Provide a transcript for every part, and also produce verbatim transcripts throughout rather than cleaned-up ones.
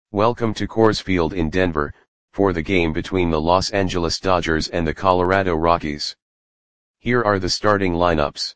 Welcome to Coors Field in Denver, for the game between the Los Angeles Dodgers and the Colorado Rockies. Here are the starting lineups.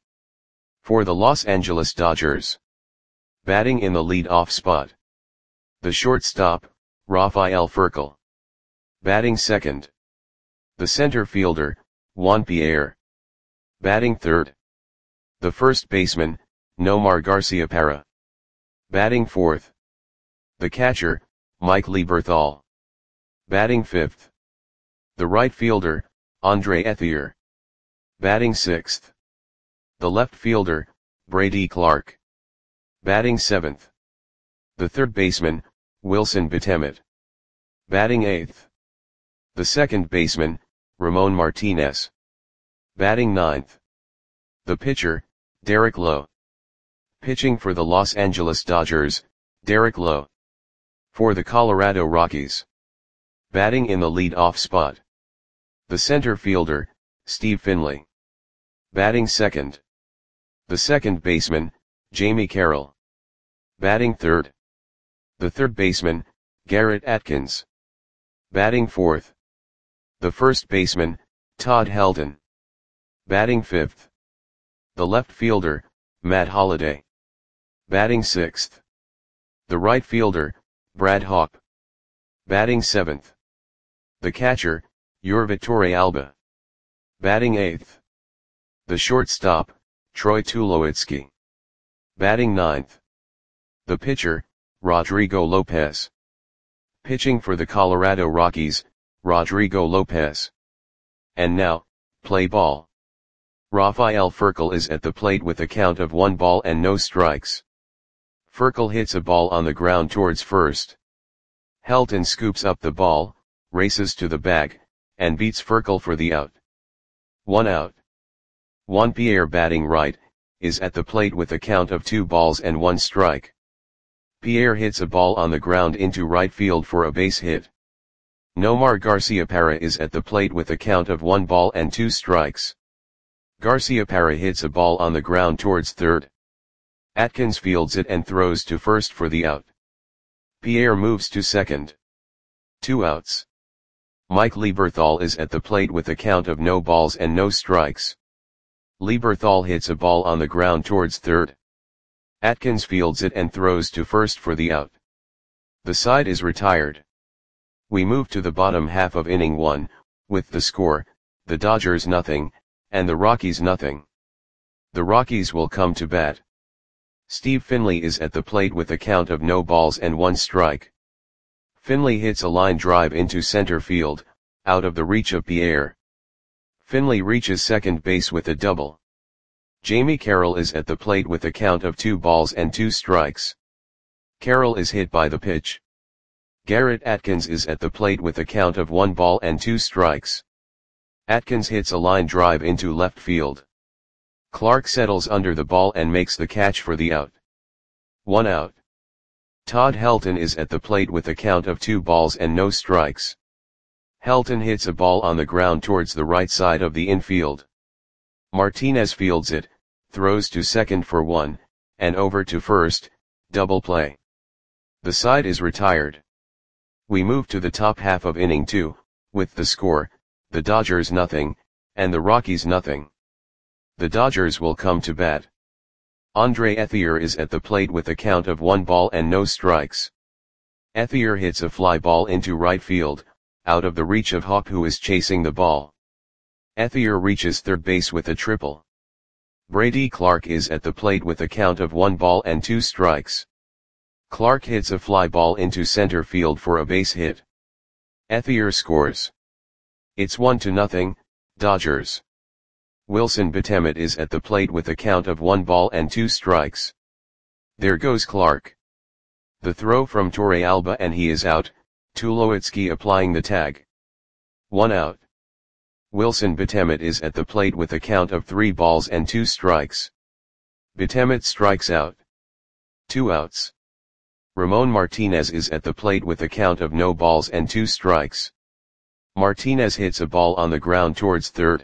For the Los Angeles Dodgers. Batting in the lead-off spot. The shortstop, Rafael Furcal. Batting second. The center fielder, Juan Pierre. Batting third. The first baseman, Nomar Garciaparra. Batting fourth. The catcher, Mike Lieberthal. Batting fifth. The right fielder, Andre Ethier. Batting sixth. The left fielder, Brady Clark. Batting seventh. The third baseman, Wilson Betemet. Batting eighth. The second baseman, Ramon Martinez. Batting ninth. The pitcher, Derek Lowe. Pitching for the Los Angeles Dodgers, Derek Lowe. For the Colorado Rockies. Batting in the lead-off spot. The center fielder, Steve Finley. Batting second. The second baseman, Jamie Carroll. Batting third. The third baseman, Garrett Atkins. Batting fourth. The first baseman, Todd Helton. Batting fifth. The left fielder, Matt Holliday. Batting sixth. The right fielder, Brad Hawpe. Batting seventh. The catcher, Yorvi Torrealba. Batting eighth. The shortstop, Troy Tulowitzki. Batting ninth. The pitcher, Rodrigo Lopez. Pitching for the Colorado Rockies, Rodrigo Lopez. And now, play ball. Rafael Furcal is at the plate with a count of one ball and no strikes. Furcal hits a ball on the ground towards first. Helton scoops up the ball, races to the bag, and beats Furcal for the out. One out. Juan Pierre, batting right, is at the plate with a count of two balls and one strike. Pierre hits a ball on the ground into right field for a base hit. Nomar Garciaparra is at the plate with a count of one ball and two strikes. Garciaparra hits a ball on the ground towards third. Atkins fields it and throws to first for the out. Pierre moves to second. Two outs. Mike Lieberthal is at the plate with a count of no balls and no strikes. Lieberthal hits a ball on the ground towards third. Atkins fields it and throws to first for the out. The side is retired. We move to the bottom half of inning one, with the score, the Dodgers nothing, and the Rockies nothing. The Rockies will come to bat. Steve Finley is at the plate with a count of no balls and one strike. Finley hits a line drive into center field, out of the reach of Pierre. Finley reaches second base with a double. Jamie Carroll is at the plate with a count of two balls and two strikes. Carroll is hit by the pitch. Garrett Atkins is at the plate with a count of one ball and two strikes. Atkins hits a line drive into left field. Clark settles under the ball and makes the catch for the out. One out. Todd Helton is at the plate with a count of two balls and no strikes. Helton hits a ball on the ground towards the right side of the infield. Martinez fields it, throws to second for one, and over to first, double play. The side is retired. We move to the top half of inning two, with the score, the Dodgers nothing, and the Rockies nothing. The Dodgers will come to bat. Andre Ethier is at the plate with a count of one ball and no strikes. Ethier hits a fly ball into right field, out of the reach of Hawpe, who is chasing the ball. Ethier reaches third base with a triple. Brady Clark is at the plate with a count of one ball and two strikes. Clark hits a fly ball into center field for a base hit. Ethier scores. It's one to nothing, Dodgers. Wilson Betemet is at the plate with a count of one ball and two strikes. There goes Clark. The throw from Torrealba and he is out, Tulowitzki applying the tag. One out. Wilson Betemet is at the plate with a count of three balls and two strikes. Betemet strikes out. Two outs. Ramon Martinez is at the plate with a count of no balls and two strikes. Martinez hits a ball on the ground towards third.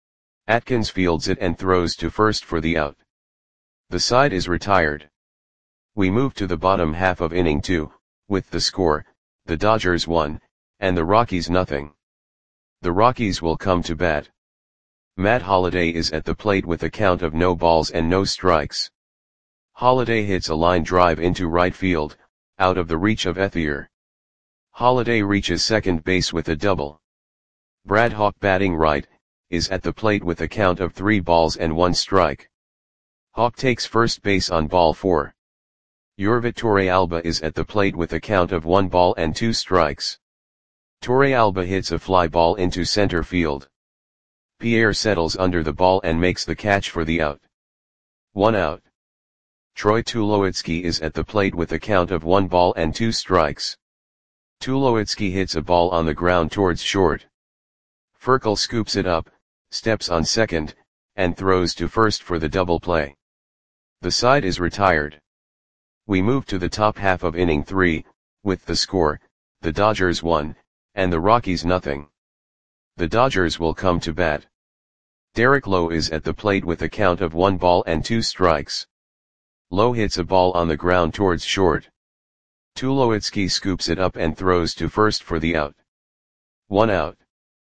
Atkins fields it and throws to first for the out. The side is retired. We move to the bottom half of inning two, with the score, the Dodgers one, and the Rockies nothing. The Rockies will come to bat. Matt Holliday is at the plate with a count of no balls and no strikes. Holliday hits a line drive into right field, out of the reach of Ethier. Holliday reaches second base with a double. Brad Hawk, batting right, is at the plate with a count of three balls and one strike. Hawk takes first base on ball four. Yorvit Torrealba is at the plate with a count of one ball and two strikes. Torrealba hits a fly ball into center field. Pierre settles under the ball and makes the catch for the out. One out. Troy Tulowitzki is at the plate with a count of one ball and two strikes. Tulowitzki hits a ball on the ground towards short. Furkel scoops it up, steps on second, and throws to first for the double play. The side is retired. We move to the top half of inning three, with the score, the Dodgers one, and the Rockies nothing. The Dodgers will come to bat. Derek Lowe is at the plate with a count of one ball and two strikes. Lowe hits a ball on the ground towards short. Tulowitzki scoops it up and throws to first for the out. One out.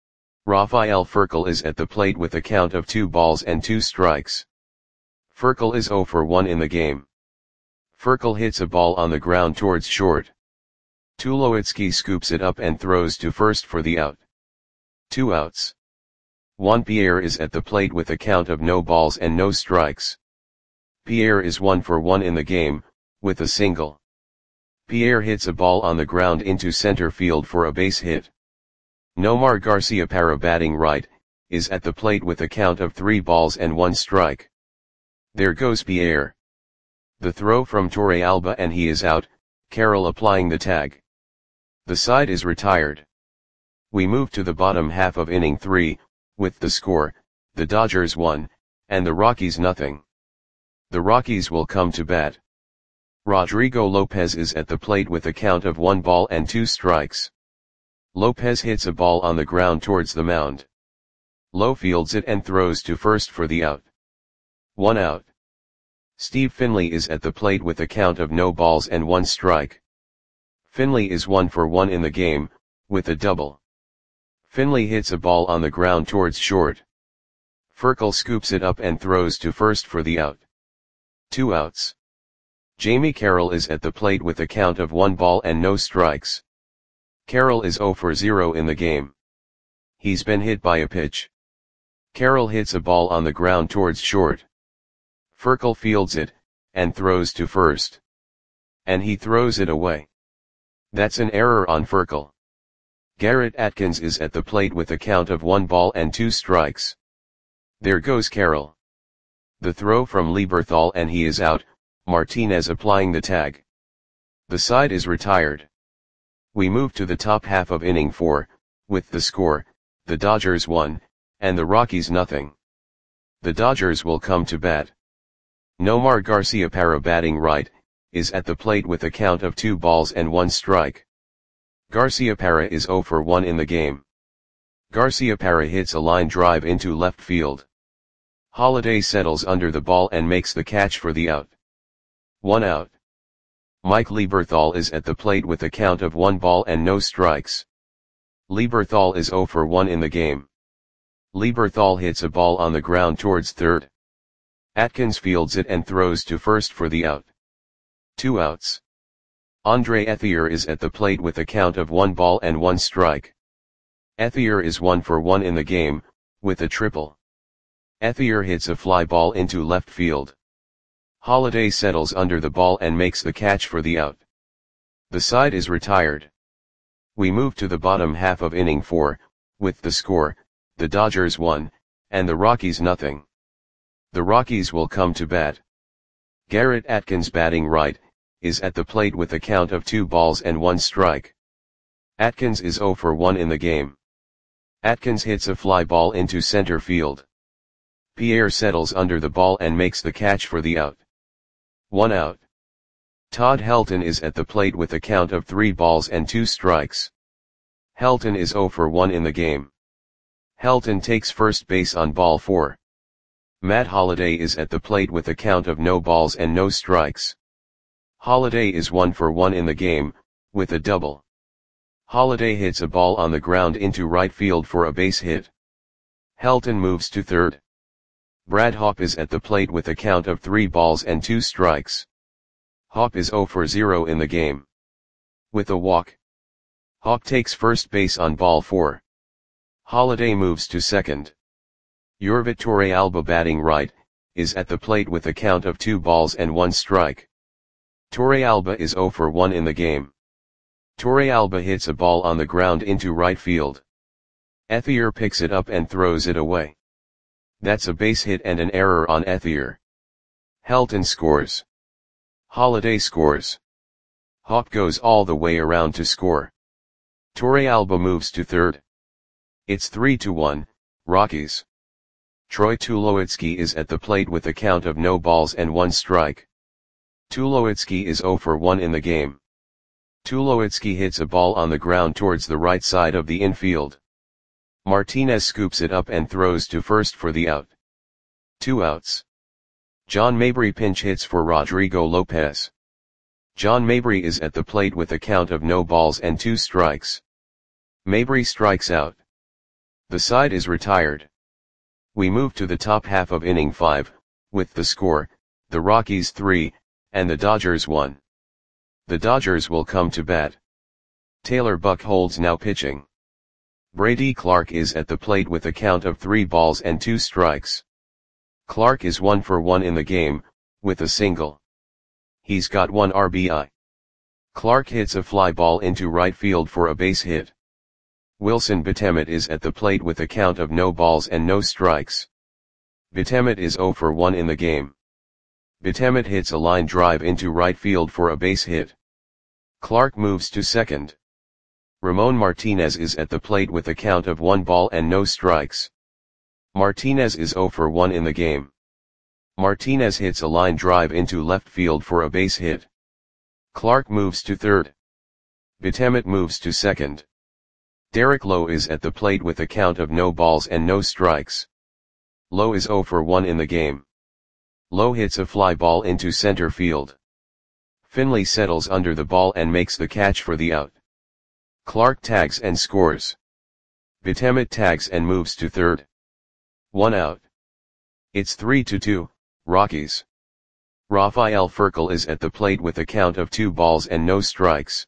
Rafael Furkel is at the plate with a count of two balls and two strikes. Furkel is zero for one in the game. Furkel hits a ball on the ground towards short. Tulowitzki scoops it up and throws to first for the out. Two outs. Juan Pierre is at the plate with a count of no balls and no strikes. Pierre is one for one in the game, with a single. Pierre hits a ball on the ground into center field for a base hit. Nomar Garciaparra, batting right, is at the plate with a count of three balls and one strike. There goes Pierre. The throw from Torrealba and he is out, Carroll applying the tag. The side is retired. We move to the bottom half of inning three, with the score, the Dodgers one, and the Rockies nothing. The Rockies will come to bat. Rodrigo Lopez is at the plate with a count of one ball and two strikes. Lopez hits a ball on the ground towards the mound. Lowe fields it and throws to first for the out. One out. Steve Finley is at the plate with a count of no balls and one strike. Finley is one for one in the game, with a double. Finley hits a ball on the ground towards short. Furkel scoops it up and throws to first for the out. Two outs. Jamie Carroll is at the plate with a count of one ball and no strikes. Carroll is zero for zero in the game. He's been hit by a pitch. Carroll hits a ball on the ground towards short. Furkel fields it, and throws to first. And he throws it away. That's an error on Furkel. Garrett Atkins is at the plate with a count of one ball and two strikes. There goes Carroll. The throw from Lieberthal and he is out, Martinez applying the tag. The side is retired. We move to the top half of inning four, with the score, the Dodgers one, and the Rockies nothing. The Dodgers will come to bat. Nomar Garciaparra, batting right, is at the plate with a count of two balls and one strike. Garciaparra is zero for one in the game. Garciaparra hits a line drive into left field. Holliday settles under the ball and makes the catch for the out. One out. Mike Lieberthal is at the plate with a count of one ball and no strikes. Lieberthal is zero for one in the game. Lieberthal hits a ball on the ground towards third. Atkins fields it and throws to first for the out. Two outs. Andre Ethier is at the plate with a count of one ball and one strike. Ethier is one for one in the game, with a triple. Ethier hits a fly ball into left field. Holliday settles under the ball and makes the catch for the out. The side is retired. We move to the bottom half of inning four, with the score, the Dodgers one, and the Rockies nothing. The Rockies will come to bat. Garrett Atkins, batting right, is at the plate with a count of two balls and one strike. Atkins is zero for one in the game. Atkins hits a fly ball into center field. Pierre settles under the ball and makes the catch for the out. One out. Todd Helton is at the plate with a count of three balls and two strikes. Helton is zero for one in the game. Helton takes first base on ball four. Matt Holliday is at the plate with a count of no balls and no strikes. Holliday is one for one in the game, with a double. Holiday hits a ball on the ground into right field for a base hit. Helton moves to third. Brad Hawpe is at the plate with a count of three balls and two strikes. Hawpe is zero for zero in the game. With a walk, Hawpe takes first base on ball four. Holiday moves to second. Yorvit Torrealba, batting right, is at the plate with a count of two balls and one strike. Torrealba is zero for one in the game. Torrealba hits a ball on the ground into right field. Ethier picks it up and throws it away. That's a base hit and an error on Ethier. Helton scores. Holiday scores. Hawpe goes all the way around to score. Torrealba moves to third. It's three to one, Rockies. Troy Tulowitzki is at the plate with a count of no balls and one strike. Tulowitzki is zero for one in the game. Tulowitzki hits a ball on the ground towards the right side of the infield. Martinez scoops it up and throws to first for the out. Two outs. John Mabry pinch hits for Rodrigo Lopez. John Mabry is at the plate with a count of no balls and two strikes. Mabry strikes out. The side is retired. We move to the top half of inning five, with the score, the Rockies three, and the Dodgers one. The Dodgers will come to bat. Taylor Buchholz now pitching. Brady Clark is at the plate with a count of three balls and two strikes. Clark is one for one in the game, with a single. He's got one R B I. Clark hits a fly ball into right field for a base hit. Wilson Betemet is at the plate with a count of no balls and no strikes. Betemet is zero for one in the game. Betemet hits a line drive into right field for a base hit. Clark moves to second. Ramon Martinez is at the plate with a count of one ball and no strikes. Martinez is zero for one in the game. Martinez hits a line drive into left field for a base hit. Clark moves to third. Betemet moves to second. Derek Lowe is at the plate with a count of no balls and no strikes. Lowe is zero for one in the game. Lowe hits a fly ball into center field. Finley settles under the ball and makes the catch for the out. Clark tags and scores. Betemet tags and moves to third. One out. It's three to two, Rockies. Rafael Furcal is at the plate with a count of two balls and no strikes.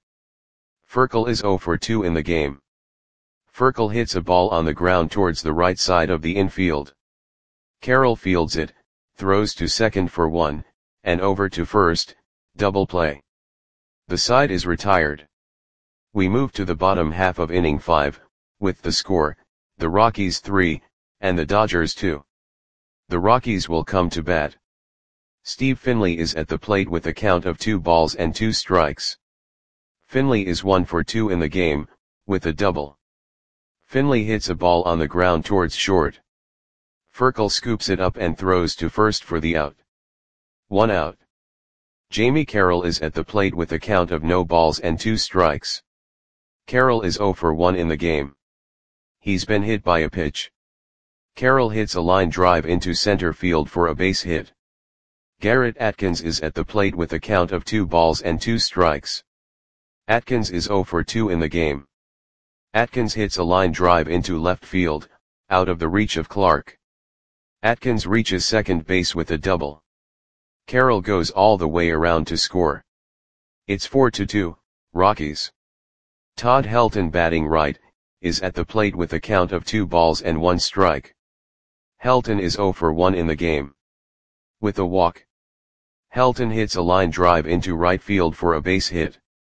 Furcal is zero for two in the game. Furcal hits a ball on the ground towards the right side of the infield. Carroll fields it, throws to second for one, and over to first, double play. The side is retired. We move to the bottom half of inning five, with the score, the Rockies three, and the Dodgers two. The Rockies will come to bat. Steve Finley is at the plate with a count of two balls and two strikes. Finley is one for two in the game, with a double. Finley hits a ball on the ground towards short. Furcal scoops it up and throws to first for the out. One out. Jamie Carroll is at the plate with a count of no balls and two strikes. Carroll is zero for one in the game. He's been hit by a pitch. Carroll hits a line drive into center field for a base hit. Garrett Atkins is at the plate with a count of two balls and two strikes. Atkins is zero for two in the game. Atkins hits a line drive into left field, out of the reach of Clark. Atkins reaches second base with a double. Carroll goes all the way around to score. It's four to two, Rockies. Todd Helton, batting right, is at the plate with a count of two balls and one strike. Helton is zero for one in the game. With a walk, Helton hits a line drive into right field for a base hit.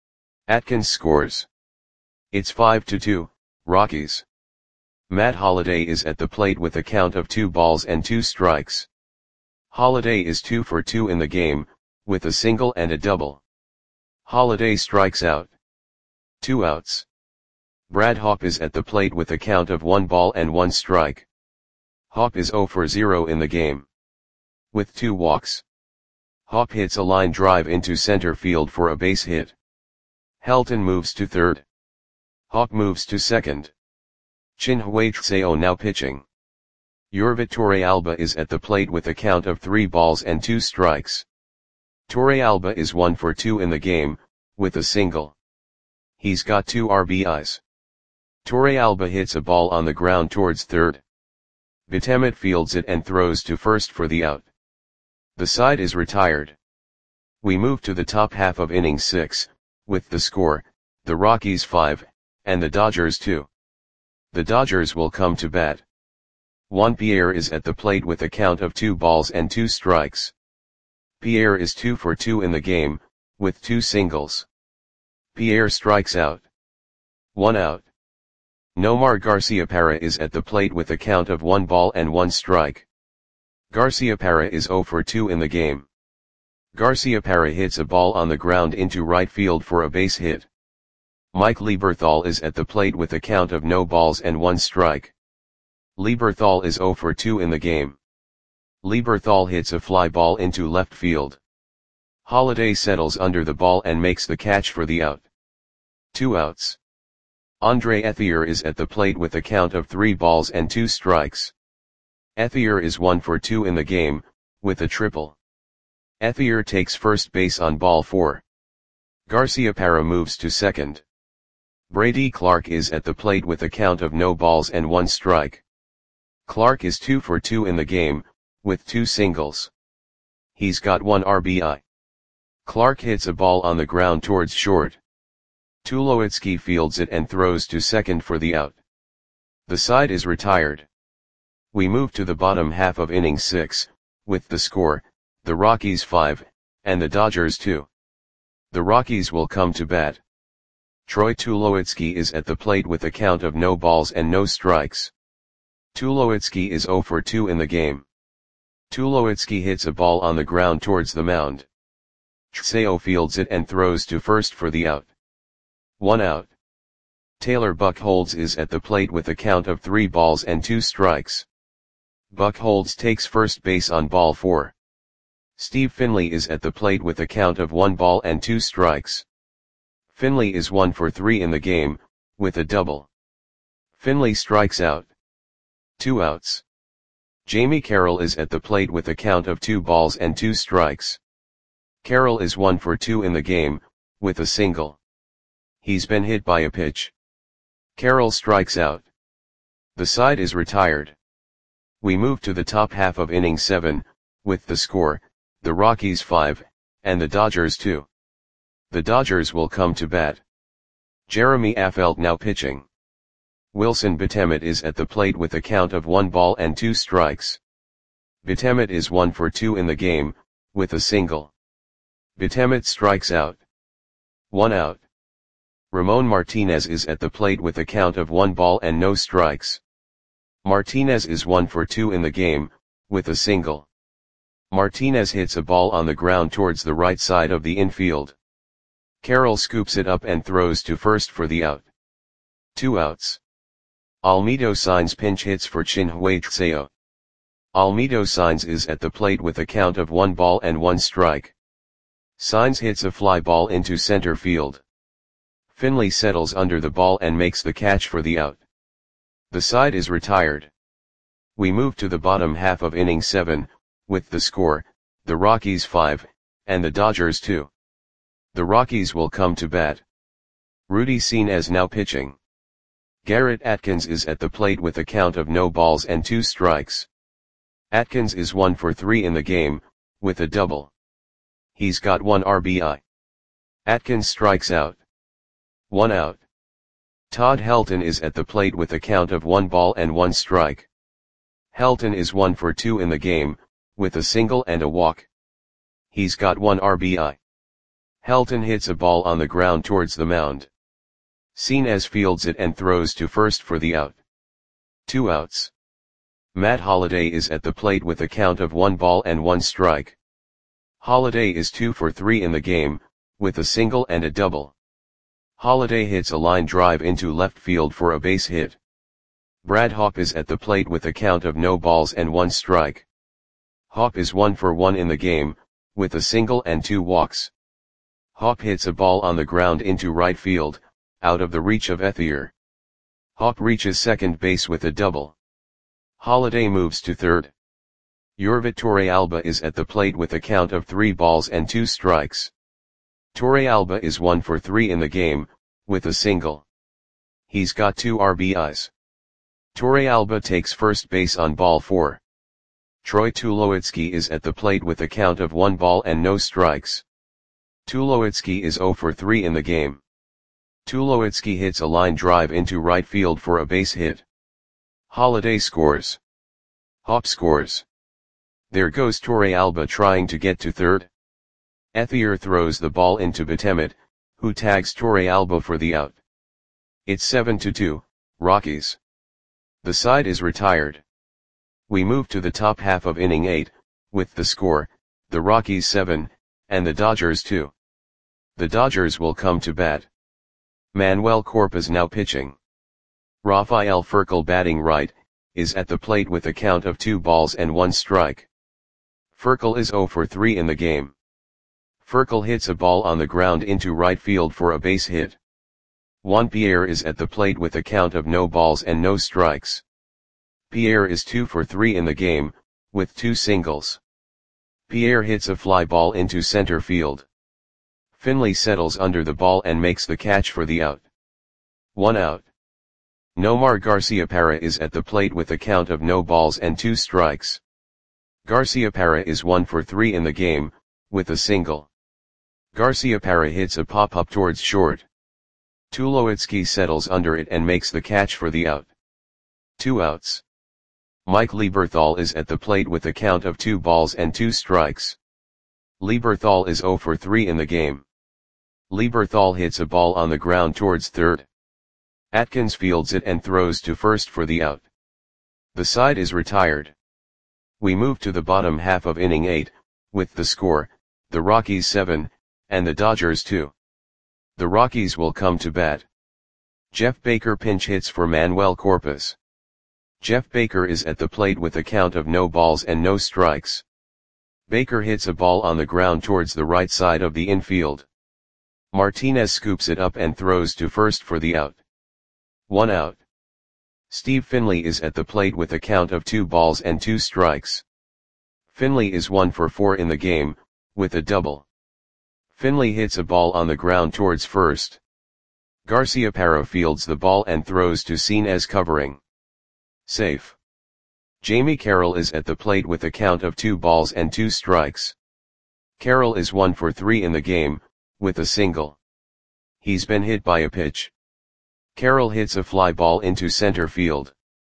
Atkins scores. It's five to two, Rockies. Matt Holliday is at the plate with a count of two balls and two strikes. Holliday is two for two in the game, with a single and a double. Holliday strikes out. Two outs. Brad Hawpe is at the plate with a count of one ball and one strike. Hawpe is zero for zero in the game. With two walks, Hawpe hits a line drive into center field for a base hit. Helton moves to third. Hawpe moves to second. Chinhwei Tseo now pitching. Yorvit Torrealba is at the plate with a count of three balls and two strikes. Torrealba is one for two in the game, with a single. He's got two R B Is. Torrealba hits a ball on the ground towards third. Betemet fields it and throws to first for the out. The side is retired. We move to the top half of inning six, with the score, the Rockies five, and the Dodgers two. The Dodgers will come to bat. Juan Pierre is at the plate with a count of two balls and two strikes. Pierre is two for two in the game, with two singles. Pierre strikes out. One out. Nomar Garciaparra is at the plate with a count of one ball and one strike. Garciaparra is zero for two in the game. Garciaparra hits a ball on the ground into right field for a base hit. Mike Lieberthal is at the plate with a count of no balls and one strike. Lieberthal is zero for two in the game. Lieberthal hits a fly ball into left field. Holliday settles under the ball and makes the catch for the out. Two outs. Andre Ethier is at the plate with a count of three balls and two strikes. Ethier is one for two in the game, with a triple. Ethier takes first base on ball four. Garciaparra moves to second. Brady Clark is at the plate with a count of no balls and one strike. Clark is two for two in the game, with two singles. He's got one R B I. Clark hits a ball on the ground towards short. Tulowitzki fields it and throws to second for the out. The side is retired. We move to the bottom half of inning six, with the score, the Rockies five, and the Dodgers two. The Rockies will come to bat. Troy Tulowitzki is at the plate with a count of no balls and no strikes. Tulowitzki is zero for two in the game. Tulowitzki hits a ball on the ground towards the mound. Tseo fields it and throws to first for the out. One out. Taylor Buchholz is at the plate with a count of three balls and two strikes. Buchholz takes first base on ball four. Steve Finley is at the plate with a count of one ball and two strikes. Finley is one for three in the game, with a double. Finley strikes out. Two outs. Jamie Carroll is at the plate with a count of two balls and two strikes. Carroll is one for two in the game, with a single. He's been hit by a pitch. Carroll strikes out. The side is retired. We move to the top half of inning seven, with the score, the Rockies five, and the Dodgers two. The Dodgers will come to bat. Jeremy Affeldt now pitching. Wilson Betemet is at the plate with a count of one ball and two strikes. Betemet is one for two in the game, with a single. Betemet strikes out. One out. Ramon Martinez is at the plate with a count of one ball and no strikes. Martinez is one for two in the game, with a single. Martinez hits a ball on the ground towards the right side of the infield. Carroll scoops it up and throws to first for the out. Two outs. Almedo Sainz pinch hits for Chinhue Tseo. Almedo Sainz is at the plate with a count of one ball and one strike. Sainz hits a fly ball into center field. Finley settles under the ball and makes the catch for the out. The side is retired. We move to the bottom half of inning seven, with the score, the Rockies five, and the Dodgers two. The Rockies will come to bat. Rudy Senes now pitching. Garrett Atkins is at the plate with a count of no balls and two strikes. Atkins is one for three in the game, with a double. He's got one R B I. Atkins strikes out. One out. Todd Helton is at the plate with a count of one ball and one strike. Helton is one for two in the game, with a single and a walk. He's got one R B I. Helton hits a ball on the ground towards the mound. Senes fields it and throws to first for the out. Two outs. Matt Holliday is at the plate with a count of one ball and one strike. Holliday is two for three in the game, with a single and a double. Holliday hits a line drive into left field for a base hit. Brad Hawpe is at the plate with a count of no balls and one strike. Hawpe is one for one in the game, with a single and two walks. Hawpe hits a ball on the ground into right field, out of the reach of Ethier. Hawpe reaches second base with a double. Holliday moves to third. Yorvit Torrealba is at the plate with a count of three balls and two strikes. Torrealba is one for three in the game, with a single. He's got two R B Is. Torrealba takes first base on ball four. Troy Tulowitzki is at the plate with a count of one ball and no strikes. Tulowitzki is zero for three in the game. Tulowitzki hits a line drive into right field for a base hit. Holiday scores. Hop scores. There goes Torrealba trying to get to third. Ethier throws the ball into Betemet, who tags Torrealba for the out. It's seven to two, Rockies. The side is retired. We move to the top half of inning eight, with the score, the Rockies seven, and the Dodgers two. The Dodgers will come to bat. Manuel Corpus now pitching. Rafael Furcal batting right, is at the plate with a count of two balls and one strike. Furcal is zero for three in the game. Furcal hits a ball on the ground into right field for a base hit. Juan Pierre is at the plate with a count of no balls and no strikes. Pierre is two for three in the game, with two singles. Pierre hits a fly ball into center field. Finley settles under the ball and makes the catch for the out. One out. Nomar Garciaparra is at the plate with a count of no balls and two strikes. Garciaparra is one for three in the game, with a single. Garciaparra hits a pop-up towards short. Tulowitzki settles under it and makes the catch for the out. Two outs. Mike Lieberthal is at the plate with a count of two balls and two strikes. Lieberthal is zero for three in the game. Lieberthal hits a ball on the ground towards third. Atkins fields it and throws to first for the out. The side is retired. We move to the bottom half of inning eight, with the score, the Rockies seven, and the Dodgers two. The Rockies will come to bat. Jeff Baker pinch hits for Manuel Corpus. Jeff Baker is at the plate with a count of no balls and no strikes. Baker hits a ball on the ground towards the right side of the infield. Martinez scoops it up and throws to first for the out. One out. Steve Finley is at the plate with a count of two balls and two strikes. Finley is one for four in the game, with a double. Finley hits a ball on the ground towards first. Garciaparra fields the ball and throws to Sinez covering. Safe. Jamie Carroll is at the plate with a count of two balls and two strikes. Carroll is one for three in the game, with a single. He's been hit by a pitch. Carroll hits a fly ball into center field.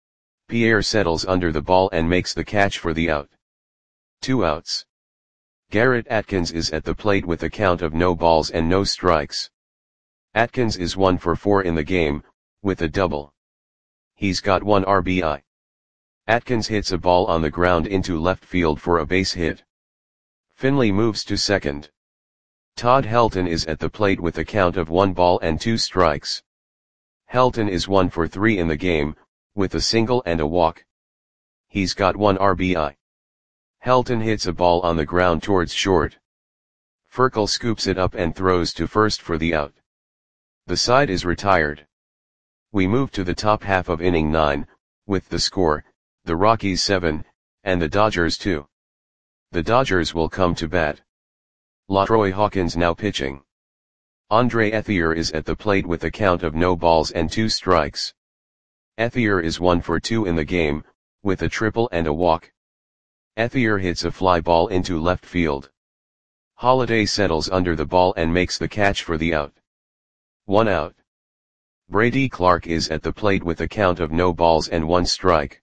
Pierre settles under the ball and makes the catch for the out. Two outs. Garrett Atkins is at the plate with a count of no balls and no strikes. Atkins is one for four in the game, with a double. He's got one R B I. Atkins hits a ball on the ground into left field for a base hit. Finley moves to second. Todd Helton is at the plate with a count of one ball and two strikes. Helton is one for three in the game, with a single and a walk. He's got one R B I. Helton hits a ball on the ground towards short. Furcal scoops it up and throws to first for the out. The side is retired. We move to the top half of inning nine, with the score, the Rockies seven, and the Dodgers two. The Dodgers will come to bat. LaTroy Hawkins now pitching. Andre Ethier is at the plate with a count of no balls and two strikes. Ethier is one for two in the game, with a triple and a walk. Ethier hits a fly ball into left field. Holiday settles under the ball and makes the catch for the out. One out. Brady Clark is at the plate with a count of no balls and one strike.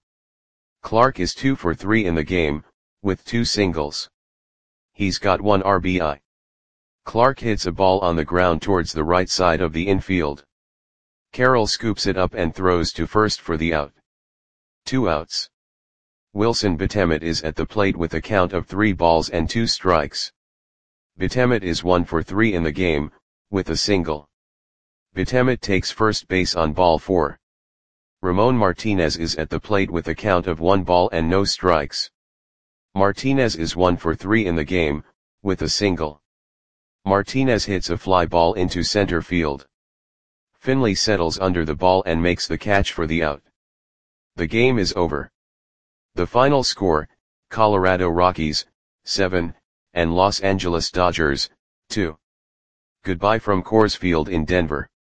Clark is two for three in the game, with two singles. He's got one R B I. Clark hits a ball on the ground towards the right side of the infield. Carroll scoops it up and throws to first for the out. Two outs. Wilson Betemet is at the plate with a count of three balls and two strikes. Betemet is one for three in the game, with a single. Betemet takes first base on ball four. Ramon Martinez is at the plate with a count of one ball and no strikes. Martinez is one for three in the game, with a single. Martinez hits a fly ball into center field. Finley settles under the ball and makes the catch for the out. The game is over. The final score, Colorado Rockies, seven, and Los Angeles Dodgers, two. Goodbye from Coors Field in Denver.